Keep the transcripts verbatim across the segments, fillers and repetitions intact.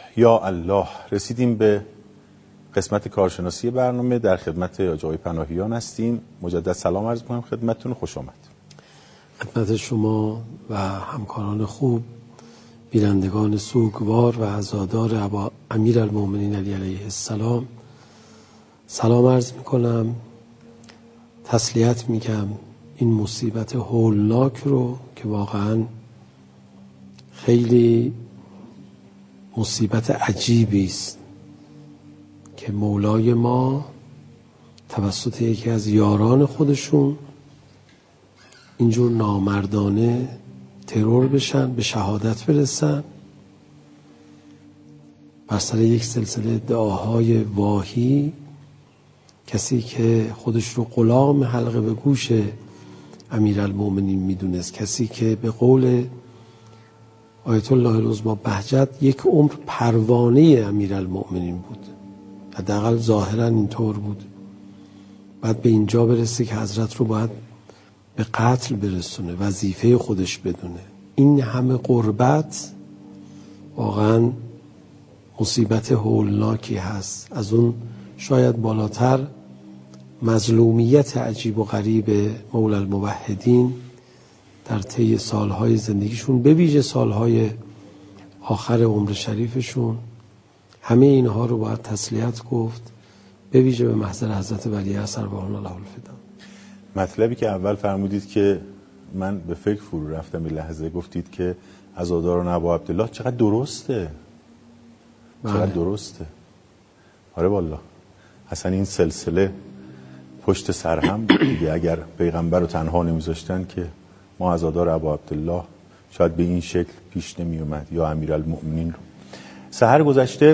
یا الله، رسیدیم به قسمت کارشناسی برنامه. در خدمت آقای پناهیان هستیم. مجدد سلام عرض می‌کنم خدمتتون، خوش آمد. خدمت شما و همکاران خوب، بینندگان سوگوار و عزادار ابا امیرالمؤمنین علی علیه السلام سلام عرض می‌کنم. تسلیت میگم این مصیبت هولناک رو که واقعاً خیلی مصیبت عجیبی است که مولای ما توسط یکی از یاران خودشون اینجور نامردانه ترور بشن، به شهادت برسن بر سر یک سلسله ادعاهای واهی. کسی که خودش رو غلام حلقه به گوش امیرالمؤمنین میدونست، کسی که به قول آیت الله العظمی بهجت یک عمر پروانه امیرالمؤمنین بود، حداقل ظاهرا اینطور بود، بعد به اینجا برسه که حضرت رو باید به قتل برسونه، وظیفه خودش بدونه. این همه قربت واقعا مصیبت هولناکی هست. از اون شاید بالاتر مظلومیت عجیب و غریب مولا الموحدین در طی سالهای زندگیشون، به ویژه سالهای آخر عمر شریفشون. همه اینها رو باید تسلیت گفت، به ویژه به محضر حضرت ولیعصر ارواحنا الله الفدا. مطلبی که اول فرمودید که من به فکر فرو رفتم، به لحظه گفتید که عزادار ابا عبدالله، چقدر درسته، چقدر بله. درسته. آره والله، اصلا این سلسله پشت سر هم دیگه. اگر پیغمبر رو تنها نمیذاشتن که ما عزادار ابا عبدالله شاید به این شکل پیش نمی اومد، یا امیرالمؤمنین رو. سحر گذشته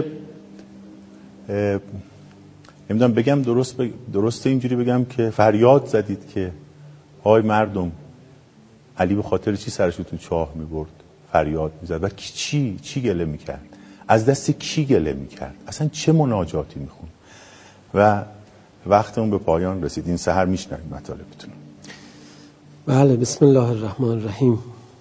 نمیدونم بگم درست بگ... درسته اینجوری بگم که فریاد زدید که آی مردم، علی به خاطر چی سرشو تو چاه میبرد؟ فریاد میزد و کی چی چی گله میکرد؟ از دست کی گله میکرد؟ اصلا چه مناجاتی میخوند؟ و وقتمون به پایان رسید. این سحر میشنویم مطالبتون. بله، بسم الله الرحمن الرحیم.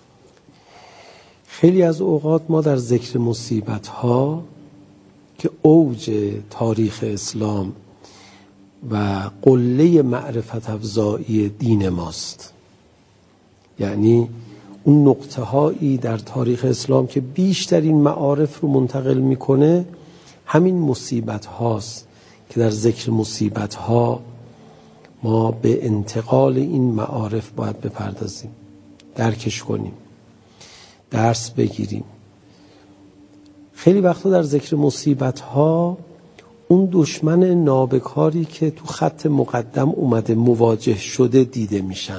خیلی از اوقات ما در ذکر مصیبت ها که اوج تاریخ اسلام و قله معرفت افزایی دین ماست، یعنی اون نقطه هایی در تاریخ اسلام که بیشترین معارف رو منتقل میکنه، همین مصیبت هاست که در ذکر مصیبت ها ما به انتقال این معارف باید بپردازیم، درکش کنیم، درس بگیریم. خیلی وقتا در ذکر مصیبت ها اون دشمن نابکاری که تو خط مقدم اومده مواجه شده دیده میشن،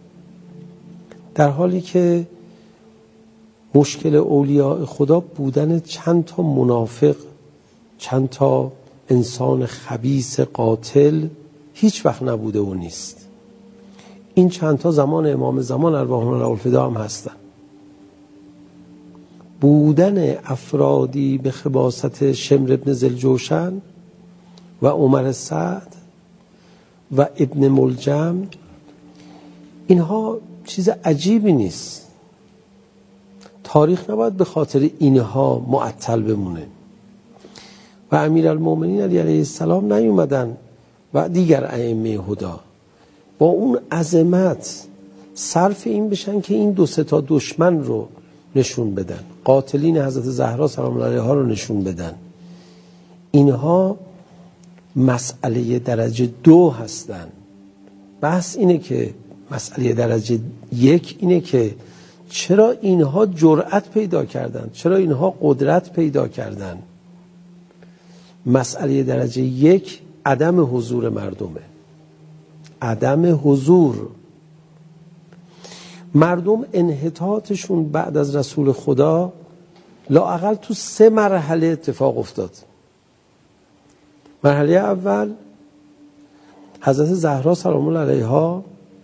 در حالی که مشکل اولیاء خدا بودن چند تا منافق، چند تا انسان خبیث قاتل هیچ وقت نبوده و نیست. این چند تا زمان امام زمان ارواحنا الله الفدا هم هستن. بودن افرادی به خباثت شمر ابن ذوالجوشن و عمر سعد و ابن ملجم، اینها چیز عجیبی نیست. تاریخ نباید به خاطر اینها معطل بمونه. و امیرالمؤمنین علی علیه السلام نیومدن و دیگر ائمه هدا با اون عظمت صرف این بشن که این دو سه تا دشمن رو نشون بدن، قاتلین حضرت زهرا سلام الله علیها رو نشون بدن. اینها مسئله درجه دو هستن. بحث اینه که مسئله درجه یک اینه که چرا اینها جرأت پیدا کردن، چرا اینها قدرت پیدا کردن. مسئله درجه یک عدم حضور مردمه. عدم حضور مردم، انحطاطشون بعد از رسول خدا لااقل تو سه مرحله اتفاق افتاد. مرحله اول، حضرت زهرا سلام الله علیها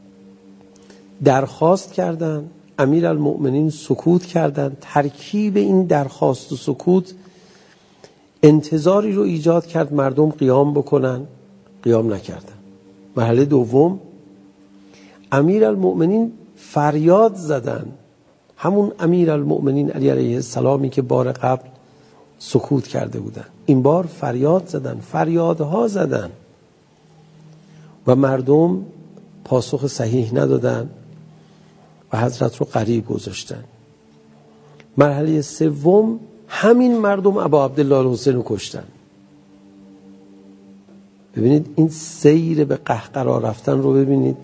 درخواست کردن، امیرالمؤمنین سکوت کردن. ترکیب این درخواست و سکوت انتظاری رو ایجاد کرد مردم قیام بکنن، قیام نکردن. مرحله دوم، امیرالمؤمنین فریاد زدن، همون امیرالمؤمنین علی علیه السلامی که بار قبل سکوت کرده بودن. این بار فریاد زدن، فریادها زدن و مردم پاسخ صحیح ندادن و حضرت رو غریب گذاشتن. مرحله سوم همین مردم ابا عبدالله الحسین رو کشتن. ببینید این سیر به قهقرا رفتن رو ببینید.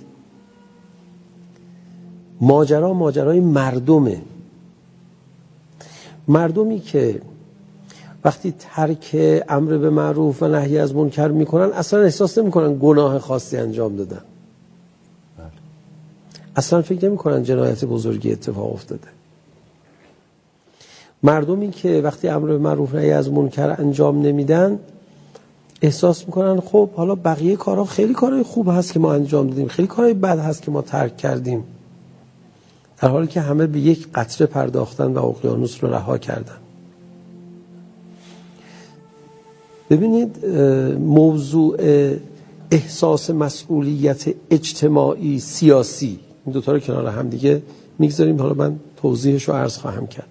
ماجرا ماجرای مردمه، مردمی که وقتی ترک امر به معروف و نهی از منکر میکنن اصلا احساس نمیکنن گناه خاصی انجام دادن، اصلا فکر نمیکنن جنایت بزرگی اتفاق افتاده. مردمی که وقتی امر به معروف نهی از منکر انجام نمیدن احساس میکنن خب حالا بقیه کارها خیلی کارهای خوب هست که ما انجام دادیم، خیلی کارهای بد هست که ما ترک کردیم، در حالی که همه به یک قطره پرداختن و اقیانوس رو رها کردن. ببینید موضوع احساس مسئولیت اجتماعی سیاسی، این دوتا رو کنار هم دیگه میگذاریم، حالا من توضیحش رو عرض خواهم کرد.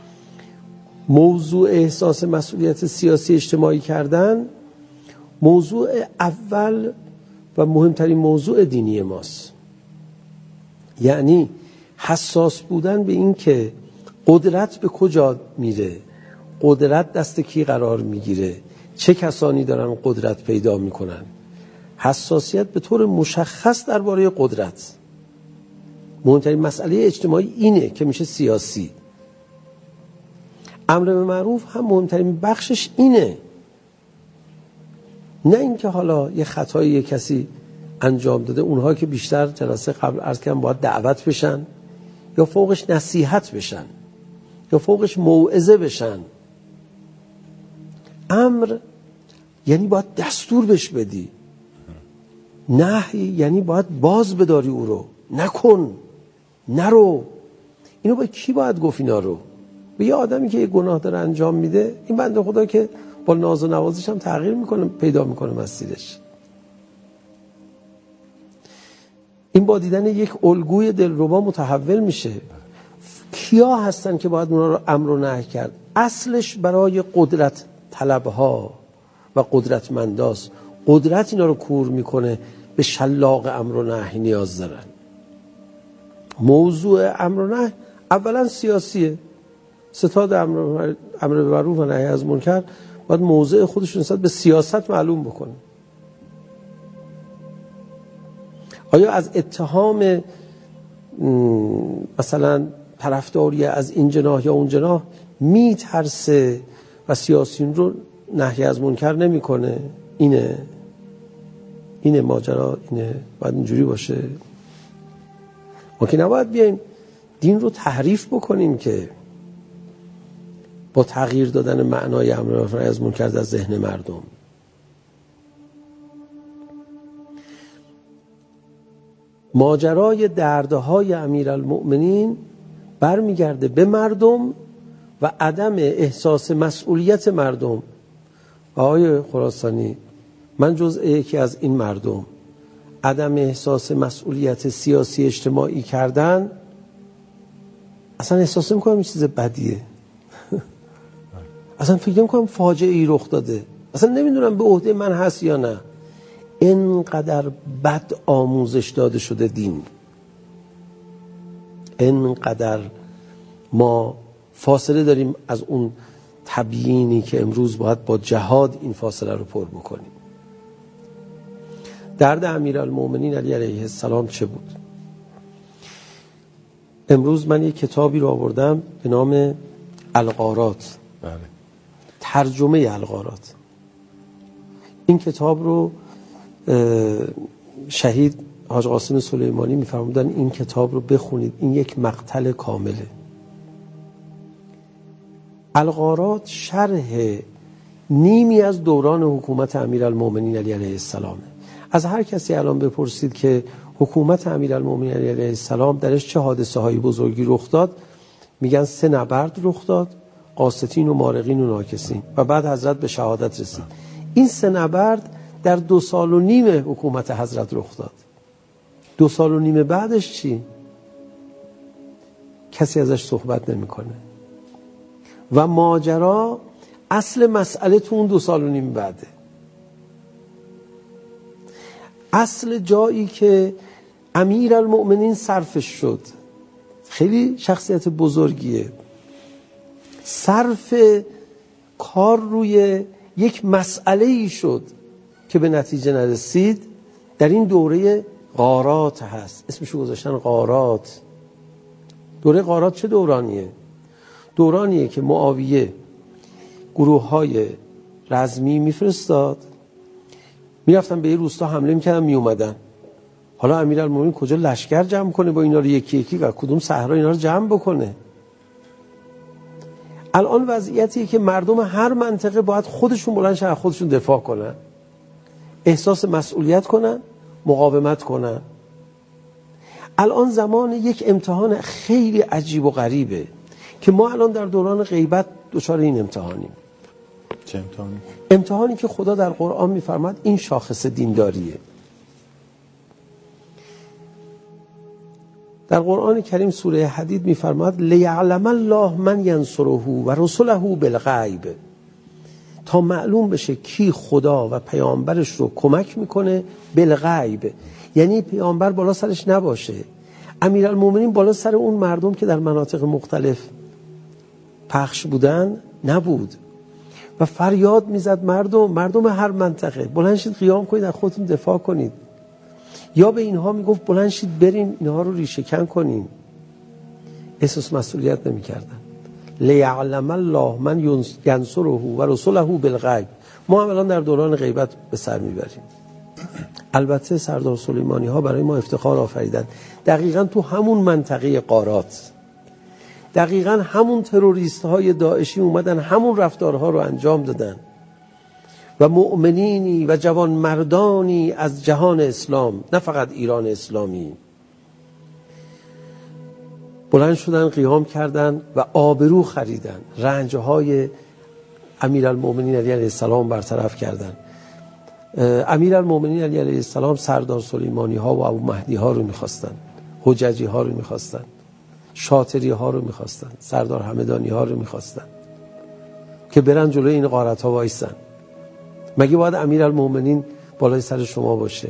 موضوع احساس مسئولیت سیاسی اجتماعی کردن موضوع اول و مهمترین موضوع دینی ماست. یعنی حساس بودن به این که قدرت به کجا میره، قدرت دست کی قرار میگیره، چه کسانی دارن قدرت پیدا میکنن. حساسیت به طور مشخص درباره قدرت. مهمترین مسئله اجتماعی اینه که میشه سیاسی. امر به معروف هم مهمترین بخشش اینه، نه اینکه حالا یه خطایی یه کسی انجام داده اونها که بیشتر جلسه قبل عرض کردم باید دعوت بشن یا فوقش نصیحت بشن یا فوقش موعظه بشن. امر یعنی باید دستور بهش بدی، نهی یعنی باید باز بداری او رو، نکن، نرو. اینو با کی باید گفت اینا رو؟ به یه آدمی که یه گناه داره انجام میده، این بنده خدا که با ناز و نوازش هم تغییر میکنه، پیدا میکنه مسیرش. این با دیدن یک الگوی دلربا متحول میشه. کیا هستن که باید اونا رو امر و نهی کرد؟ اصلش برای قدرت طلبها و قدرتمنداست. قدرت اینا رو کور میکنه، به شلاق امر و نهی نیاز دارن. موضوع امر و نهی اولا سیاسیه. ستاد امر امر به معروف و نهی از منکر باید موضع خودش نسبت به سیاست معلوم بکنه. آیا از اتهام مثلا طرفداری از این جناح یا اون جناح میترسه و سیاسیون رو نهی از منکر نمیکنه؟ اینه اینه ماجرا، اینه باید اینجوری باشه. ما که نباید بیایم دین رو تحریف بکنیم که با تغییر دادن معنای امر و نهی از منکر در ذهن مردم. ماجرای دردهای امیرالمؤمنین برمیگرده به مردم و عدم احساس مسئولیت مردم. آقای خراسانی، من جزء یکی از این مردم. عدم احساس مسئولیت سیاسی اجتماعی کردن اصلا احساس نمی‌کنم این چیز بدیه. اصلا فکر نمی‌کنم فاجعه ای رخ داده. اصلا نمیدونم به عهده من هست یا نه. اینقدر بد آموزش داده شده دین، اینقدر ما فاصله داریم از اون تبیینی که امروز باید با جهاد این فاصله رو پر بکنیم. درد امیرالمؤمنین علی علیه السلام چه بود؟ امروز من یک کتابی رو آوردم به نام الغارات، بله. ترجمه الغارات. این کتاب رو شهید حاج قاسم سلیمانی میفرمودن این کتاب رو بخونید، این یک مقتل کامله. الغارات شرح نیمی از دوران حکومت امیرالمؤمنین علی علیه السلام. از هر کسی الان بپرسید که حکومت امیرالمؤمنین علی علیه السلام درش چه حادثه های بزرگی رخ داد، میگن سه نبرد رخ داد، قاسطین و مارقین و ناکسین، و بعد حضرت به شهادت رسید. این سه نبرد در دو سال و نیم حکومت حضرت رخ داد. دو سال و نیم بعدش چی؟ کسی ازش صحبت نمیکنه. و ماجرا اصل مسئله تو اون دو سال و نیم بعده. اصل جایی که امیرالمؤمنین صرفش شد، خیلی شخصیت بزرگیه، صرف کار روی یک مسئله ای شد که به نتیجه نرسید، در این دوره غارات هست. اسمشو گذاشتن غارات. دوره غارات چه دورانیه؟ دورانیه که معاویه گروه های رزمی میفرستاد، میرفتن به یه روستا حمله میکردن میومدن. حالا امیرالمومنین کجا لشکر جمع کنه با اینا رو یکی یکی و کدوم صحرا اینا رو جمع بکنه؟ الان وضعیتیه که مردم هر منطقه باید خودشون بلند شن، خودشون دفاع کنن، احساس مسئولیت کنن، مقاومت کنن. الان زمان یک امتحان خیلی عجیب و غریبه که ما الان در دوران غیبت دچار این امتحانیم. چه امتحانی؟ امتحانی که خدا در قرآن میفرماد این شاخص دینداریه. در قرآن کریم سوره حدید میفرماد لیعلم الله من ینصره و رسله بالغیب، تا معلوم بشه کی خدا و پیامبرش رو کمک میکنه بالغیب، یعنی پیامبر بالا سرش نباشه، امیرالمومنین بالا سر اون مردم که در مناطق مختلف پخش بودن نبود و فریاد میزد مردم مردم هر منطقه بلند شید قیام کنید، از خودتون دفاع کنید، یا به اینها میگفت بلند شید بریم اینها رو ریشه کن کنیم. احساس مسئولیت نمیکردن. لیعلم الله من ینصره و رسله بالغیب. ما هم الان در دوران غیبت به سر میبریم. البته سردار سلیمانی ها برای ما افتخار آفریدن، دقیقاً تو همون منطقه غارات، دقیقاً همون تروریست های داعشی اومدن همون رفتارها رو انجام دادن و مؤمنینی و جوان مردانی از جهان اسلام، نه فقط ایران اسلامی، بلند شدن قیام کردن و آبرو خریدن، رنجهای امیرالمؤمنین علی علیه السلام برطرف کردن. امیرالمؤمنین علی علیه السلام سردار سلیمانی ها و ابو مهدی ها رو میخواستن، حججی ها رو میخواستن، شاطری ها رو میخواستن، سردار همدانی ها رو میخواستن که برن جلوی این غارت ها وایسن. مگه باید امیرالمؤمنین بالای سر شما باشه؟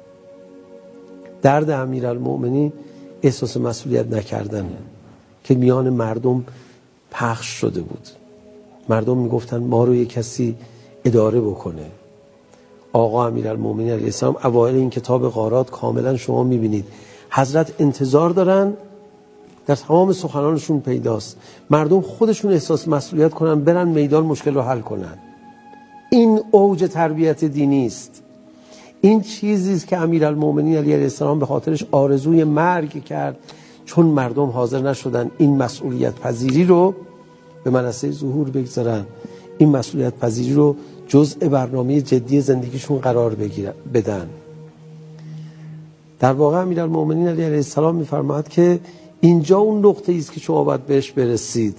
درد امیرالمؤمنین احساس مسئولیت نکردن که میان مردم پخش شده بود. مردم میگفتن ما رو یک کسی اداره بکنه. آقا امیرالمؤمنین علیه السلام اوایل این کتاب غارات کاملا شما میبینید حضرت انتظار دارن، در تمام سخنانشون پیداست، مردم خودشون احساس مسئولیت کنن، برن میدان مشکل رو حل کنن. این اوج تربیت دینی است. این چیزی است که امیرالمؤمنین علیه السلام به خاطرش آرزوی مرگ کرد، چون مردم حاضر نشدن این مسئولیت پذیری رو به منصه ظهور بگذارن، این مسئولیت پذیری رو جزء برنامه جدی زندگیشون قرار بگیرن بدن. در واقع امیرالمؤمنین علیه السلام میفرماد که اینجا اون نقطه ای است که شما باید بهش برسید.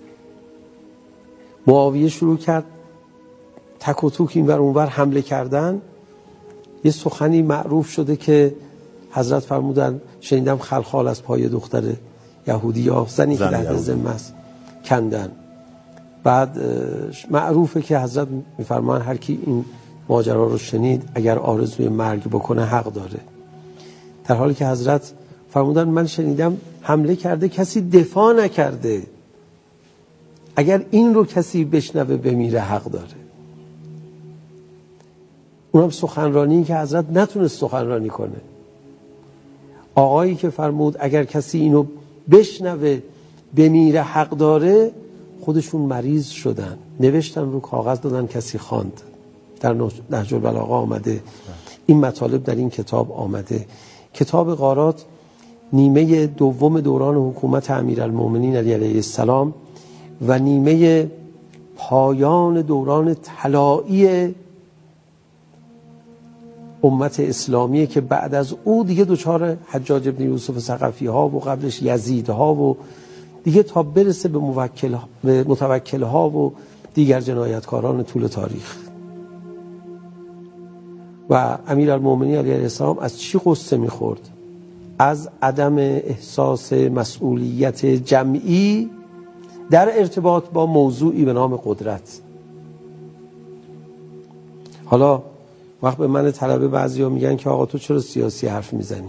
معاویه شروع کرد تک و توک این ور اون ور حمله کردن. یه سخنی معروف شده که حضرت فرمودن شنیدم خلخال از پای دختر یهودی یا زنی که در ذمه است کندن. بعد معروفه که حضرت میفرمان هر کی این ماجرا رو شنید اگر آرزوی مرگ بکنه حق داره، در حالی که حضرت فرمودن من شنیدم حمله کرده کسی دفاع نکرده، اگر این رو کسی بشنوه بمیره حق داره. اونم سخنرانی که حضرت نتونست سخنرانی کنه. آقایی که فرمود اگر کسی اینو بشنوه بمیره حق داره، خودشون مریض شدن، نوشتن رو کاغذ دادن کسی خواند. در نهج البلاغه آمده، این مطالب در این کتاب آمده. کتاب غارات نیمه دوم دوران حکومت امیرالمؤمنین علی علیه السلام و نیمه پایان دوران طلایی امت اسلامیه که بعد از او دیگه دچار حجاج ابن یوسف ثقفی ها و قبلش یزید ها و دیگه تا برسه به موکل به متوکل ها و دیگر جنایتکاران طول تاریخ. و امیرالمؤمنین علیه السلام از چی قصه میخورد؟ از عدم احساس مسئولیت جمعی در ارتباط با موضوعی به نام قدرت. حالا وقت به من طلبه بعضیا میگن که آقا تو چرا سیاسی حرف میزنی؟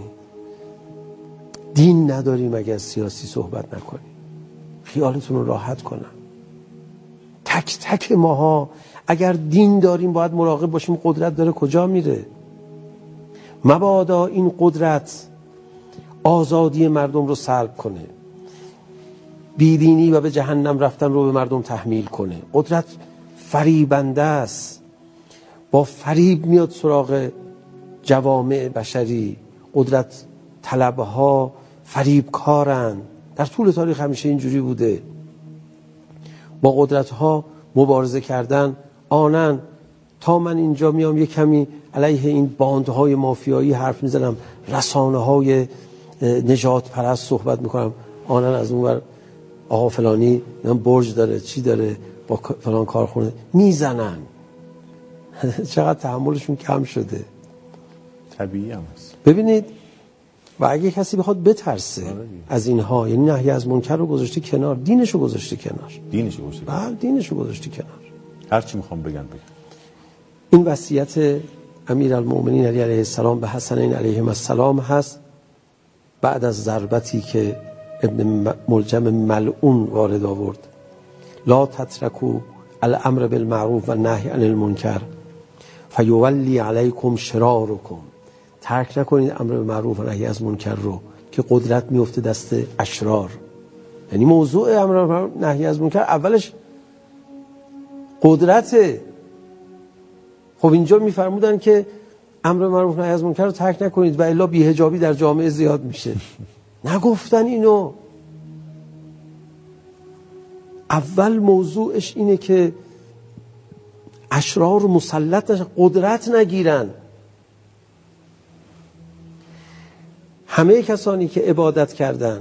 دین نداریم اگر سیاسی صحبت نکنیم. خیالتون رو راحت کنم. تک تک ماها اگر دین داریم باید مراقب باشیم قدرت داره کجا میره. مبادا این قدرت آزادی مردم رو سلب کنه، بیدینی و به جهنم رفتن رو به مردم تحمیل کنه. قدرت فریبنده است، با فریب میاد سراغ جوامع بشری. قدرت طلبها فریبکارن. در طول تاریخ همیشه اینجوری بوده. با قدرت ها مبارزه کردن آنن. تا من اینجا میام یک کمی علیه این باندهای مافیایی حرف میزنم، رسانه های نجات پرست صحبت میکنم، آنن از اون ور آقا فلانی برج داره چی داره با فلان کارخونه میزنن. چقدر تحملشون کم شده. طبیعی هم هست. ببینید، و اگه کسی بخواد بترسه از اینها، یعنی نهی از منکر رو گذاشته کنار، دینش رو گذاشته کنار. دینش رو گذاشته بله دینش رو گذاشته کنار. هر چی میخوام بگن بگن. این وصیت امیرالمؤمنین علی علیه السلام به حسنین علیهم السلام هست بعد از ضربتی که ابن ملجم ملعون وارد آورد. لا تترکو الامر بالمعروف و نهی عن المنکر فیولی علیکم شرارکم. ترک نکنید امر بالمعروف و نهی از منکر رو که قدرت میفته دست اشرار. یعنی موضوع امر بالمعروف نهی از منکر اولش قدرته. خب اینجا میفرمودن که امر بالمعروف و نهی از منکر رو ترک نکنید و الا بی‌حجابی در جامعه زیاد میشه. نگفتن اینو. اول موضوعش اینه که اشرار مسلط نشن، قدرت نگیرن. همه کسانی که عبادت کردن،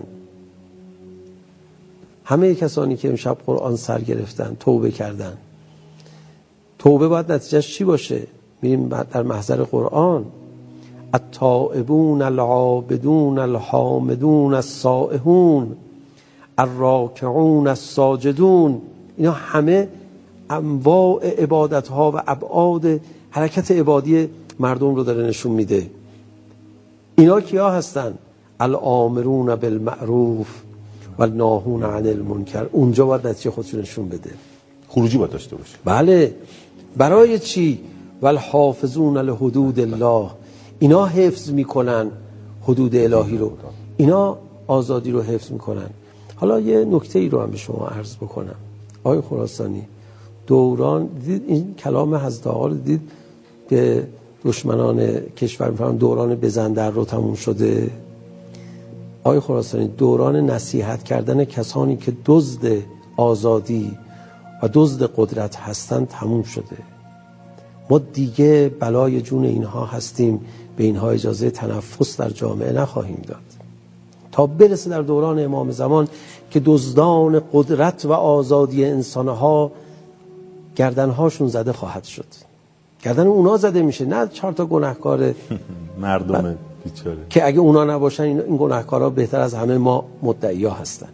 همه کسانی که امشب قرآن سر گرفتن، توبه کردن، توبه باید نتیجهش چی باشه؟ میریم در محضر قرآن. التائبون العابدون الحامدون السائحون الراکعون الساجدون. اینا همه انواع عبادت ها و ابعاد حرکت عبادی مردم رو داره نشون میده. اینا کیا هستن؟ الامرون بالمعروف و ناهون عن المنکر. اونجا باید نتیجه خودشون نشون بده. خروجی باید داشته باشه. بله. برای چی؟ والحافظون لحدود الله. اینا حفظ میکنن حدود الهی رو، اینا آزادی رو حفظ میکنن. حالا یه نکته ای رو هم به شما عرض بکنم. آقای خراسانی، دوران دید این کلام حضرت آقا رو دید به دشمنان کشور میفرمان دوران بزندر رو تموم شده. آقای خراسانی، دوران نصیحت کردن کسانی که دزد آزادی و دزد قدرت هستن تموم شده. ما دیگه بلای جون اینها هستیم، به اینها اجازه تنفس در جامعه نخواهیم داد تا برسه در دوران امام زمان که دزدان قدرت و آزادی انسانها گردنهاشون زده خواهد شد. گردن اونا زده میشه، نه چهار تا گناهکار مردم بیچاره که اگه اونا نباشن این گناهکارا بهتر از همه ما مدعیا هستن.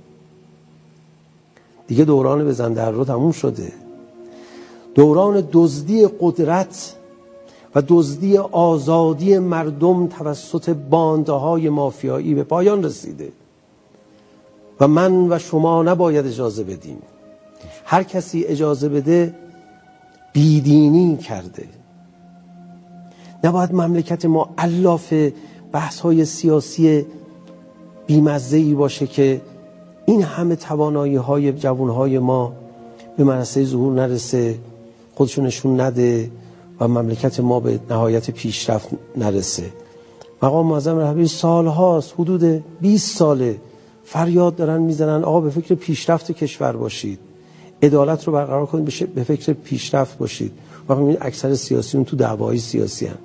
دیگه دوران بزن در رو تموم شده. دوران دزدی قدرت و دزدی آزادی مردم توسط باندهای مافیایی به پایان رسیده و من و شما نباید اجازه بدیم. هر کسی اجازه بده بیدینی کرده. نباید مملکت ما علاف بحث‌های سیاسی بیمزه‌ای باشه که این همه توانایی‌های جوان‌های ما به منصه ظهور نرسه، خودشون نشون نده و مملکت ما به نهایت پیشرفت نرسه. مقام معظم رهبری سالهاست، حدود بیست ساله فریاد دارن میزنن آقا به فکر پیشرفت کشور باشید، عدالت رو برقرار کنید، به فکر پیشرفت باشید. واقعا این اکثر سیاسیون تو دعواهای سیاسی هستند.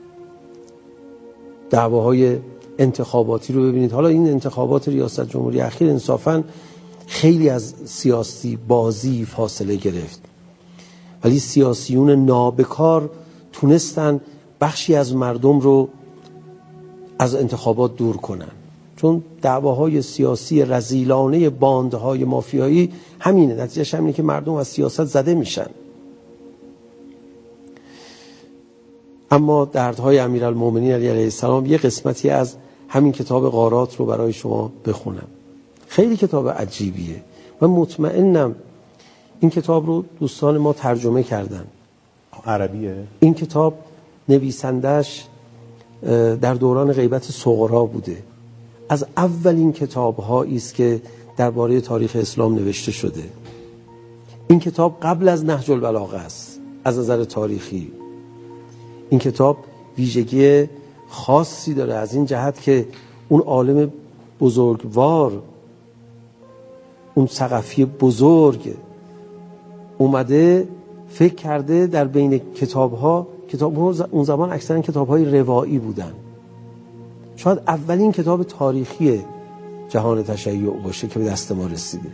دعواهای انتخاباتی رو ببینید. حالا این انتخابات ریاست جمهوری اخیر انصافاً خیلی از سیاسی بازی فاصله گرفت، ولی سیاسیون نابکار تونستن بخشی از مردم رو از انتخابات دور کنن. چون دعواهای سیاسی رذیلانه باندهای مافیایی همینه، نتیجهش همینه که مردم از سیاست زده میشن. اما دردهای امیرالمومنین علی علیه السلام یه قسمتی از همین کتاب غارات رو برای شما بخونم. خیلی کتاب عجیبیه. من مطمئنم این کتاب رو دوستان ما ترجمه کردن. عربیه؟ این کتاب نویسندش در دوران غیبت صغرا بوده. از اولین کتاب‌هایی است که درباره تاریخ اسلام نوشته شده. این کتاب قبل از نهج البلاغه است از نظر تاریخی. این کتاب ویژگی خاصی داره از این جهت که اون عالم بزرگوار، اون ثقفی بزرگ اومده فکر کرده در بین کتاب‌ها، کتاب‌ها اون زمان اکثرا کتاب‌های روایی بودن، شاید اولین کتاب تاریخی جهان تشیع باشه که به دست ما رسیده.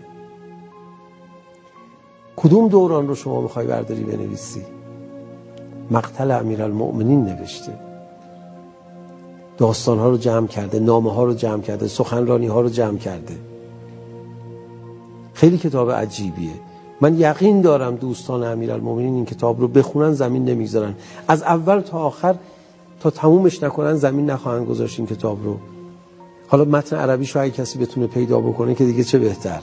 کدوم دوران رو شما میخوای برداری بنویسی؟ مقتل امیرالمؤمنین نوشته، داستان‌ها رو جمع کرده، نامه‌ها رو جمع کرده، سخنرانی‌ها رو جمع کرده. خیلی کتاب عجیبیه. من یقین دارم دوستان امیرالمؤمنین این کتاب رو بخونن زمین نمیگذارن، از اول تا آخر تا تمومش نکنن زمین نخواهند گذاشت این کتاب رو. حالا متن عربیشو اگه کسی بتونه پیدا بکنه که دیگه چه بهتر.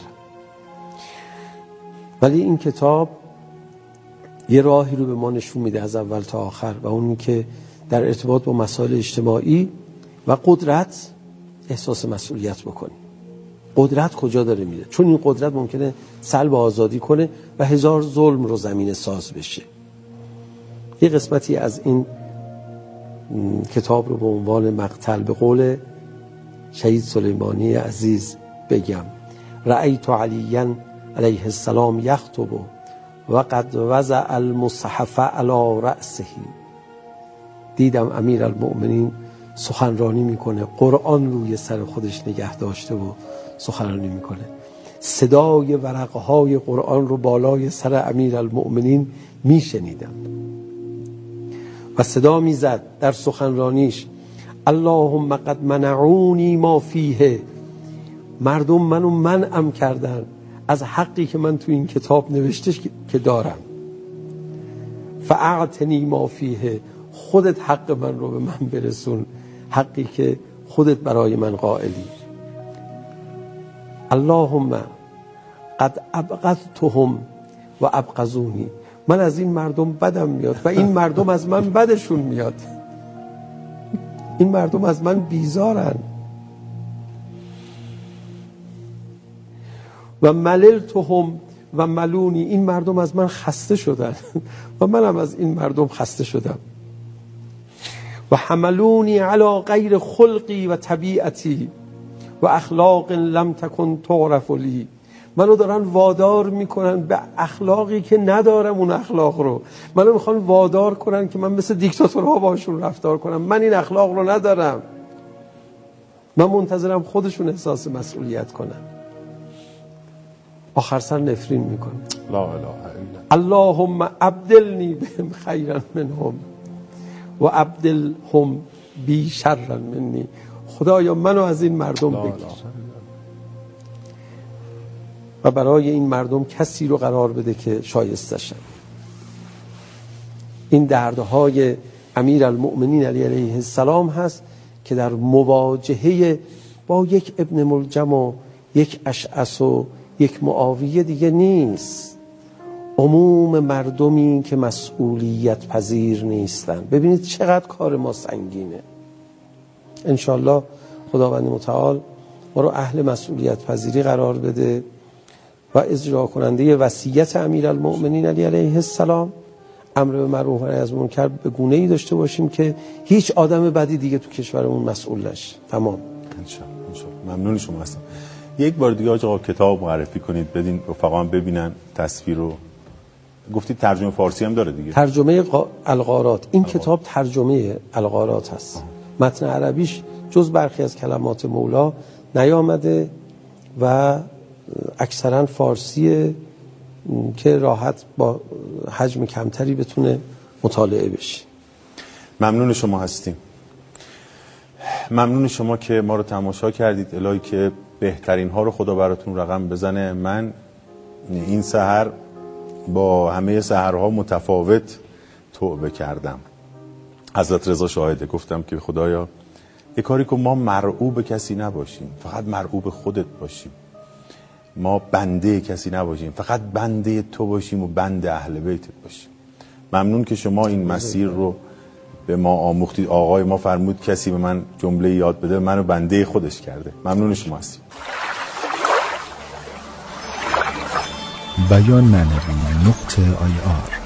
ولی این کتاب یه راهی رو به ما نشون میده از اول تا آخر، و اون که در ارتباط با مسائل اجتماعی و قدرت احساس مسئولیت بکنی. قدرت کجا داره میره؟ چون این قدرت ممکنه سلب آزادی کنه و هزار ظلم رو زمین ساز بشه. یه قسمتی از این کتاب رو به عنوان مقتل به قول شهید سلیمانی عزیز بگم: رأیت علیاً علیه السلام یخطب و قد وضع المصحف علی رأسه. دیدم امیرالمؤمنین سخنرانی میکنه، قرآن روی سر خودش نگه داشته و سخنرانی میکنه. صدای ورقهای قرآن رو بالای سر امیرالمؤمنین میشنیدم و صدا میزد در سخنرانیش: اللهم قد منعونی ما فیه. مردم منو منعم کردن از حقی که من تو این کتاب نوشتش که دارم. فاعطنی ما فیه. خودت حق من رو به من برسون، حقی که خودت برای من قائلی. اللهم قد ابغضتهم و ابغضونی. من از این مردم بدم میاد و این مردم از من بدشون میاد. این مردم از من بیزارن. و مللتهم و ملونی. این مردم از من خسته شدن و منم از این مردم خسته شدم. و حملونی علی غیر خلقی و طبیعتی و اخلاق لم تکن تعرف لی. منو دارن وادار میکنن به اخلاقی که ندارم. اون اخلاق رو منو میخوان وادار کنن که من مثل دیکتاتورها باشون رفتار کنم. من این اخلاق رو ندارم. من منتظرم خودشون احساس مسئولیت کنن. آخر سر نفرین میکنن. لا اله الا الله. اللهم ابدلنی بهم خیرا منهم و ابدلهم بی شرا منی. خدایا منو از این مردم بگیر و برای این مردم کسی رو قرار بده که شایستشن. این دردهای امیرالمؤمنین علی علیه السلام هست که در مواجهه با یک ابن ملجم و یک اشعث و یک معاویه دیگه نیست. عموم مردمی که مسئولیت پذیر نیستن. ببینید چقدر کار ما سنگینه. انشالله خداوند متعال ما رو اهل مسئولیت پذیری قرار بده و اجرا کننده وصیت امیرالمؤمنین علی علیه السلام، امر به معروف و نهی از منکر به گونه‌ای داشته باشیم که هیچ آدم بدی دیگه تو کشورمون مسئول نشه. تمام. انشالله. انشالله. ممنون شما هستم. یک بار دیگه آقا کتاب معرفی کنید بدین رفقا ببینن تصویر رو. گفتید ترجمه فارسی هم داره دیگه؟ ترجمه الغارات. این الغارات. کتاب ترجمه الغارات هست. آه. متن عربیش جز برخی از کلمات مولا نیامده و اکثرا فارسیه که راحت با حجم کمتری بتونه مطالعه بشه. ممنون شما هستیم. ممنون شما که ما رو تماشا کردید. الهی که بهترین ها رو خدا براتون رقم بزنه. من این سحر با همه سحرها متفاوت توبه کردم. حضرت رضا شاهده، گفتم که خدایا یه کاری که ما مرعوب کسی نباشیم، فقط مرعوب خودت باشیم. ما بنده کسی نباشیم، فقط بنده تو باشیم و بنده اهل بیتت باشیم. ممنون که شما این مسیر رو به ما آموختید. آقای ما فرمود کسی به من جمله یاد بده منو بنده خودش کرده. ممنون شما هستیم. بیان معنوی نقطه آی آر